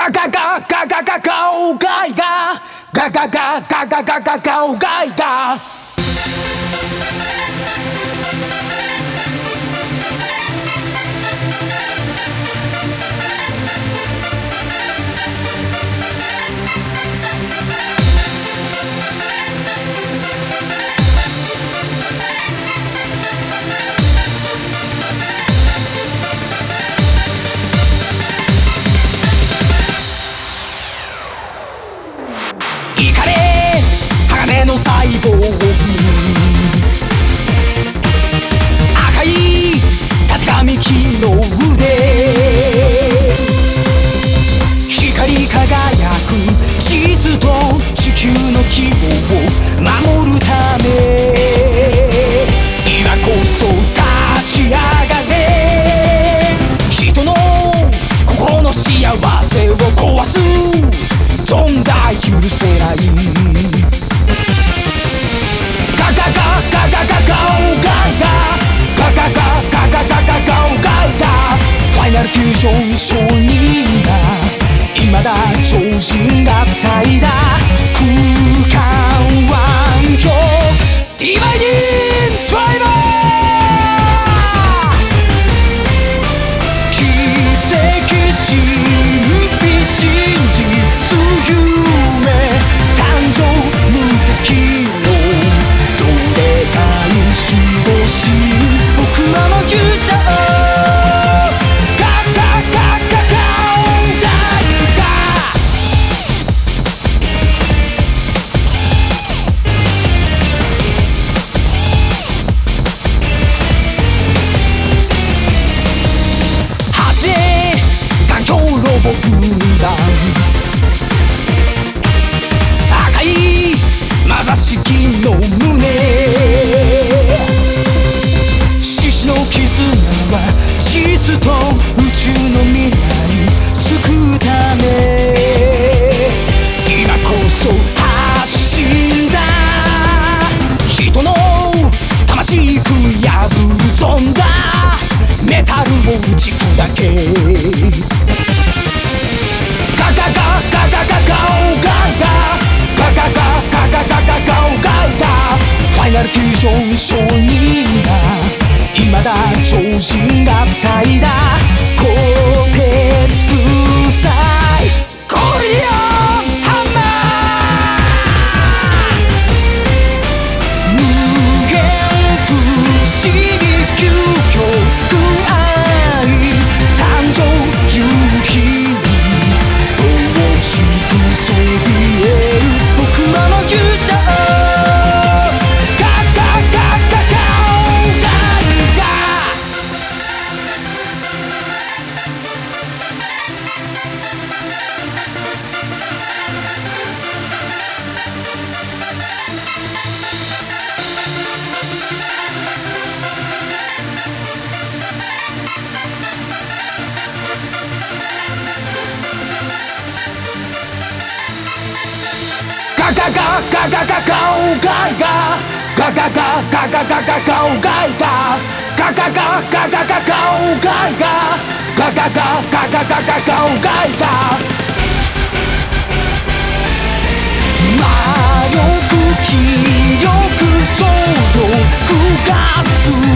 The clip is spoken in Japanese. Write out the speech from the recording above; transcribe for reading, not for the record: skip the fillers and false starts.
ガガガガガガガオガイガガガガガガガガガオガイガイカれ鋼の細胞赤いたてがみ木の腕光り輝く地図と地球の希望を守るため今こそ立ち上がれ人の心の幸せを壊す存在許せないガガガガガガガオガイガガガガガガガガガオガイガファイナルフュージョン商人が未だ超人合体だ空間湾曲ディバイディンドライバー赤いまざしきの胸獅子の絆は地図と宇宙の未来救うため今こそ発信だ人の魂食い破る存在メタルを打ち砕けガガガガガガガオガイガガガガガガガガガオガイガファイナルフュージョン商人が未だ超人合体だ鋼鉄粉砕ゴリオンハンマー無限不思議究極愛誕生夕日そびえる僕らの勇者ガガガガガオガイガガガガガガガオガイガガガガガガガガガオガイガガガガガガガガオガイガガガガガガガガガオガイガ魔力気力超力ガツ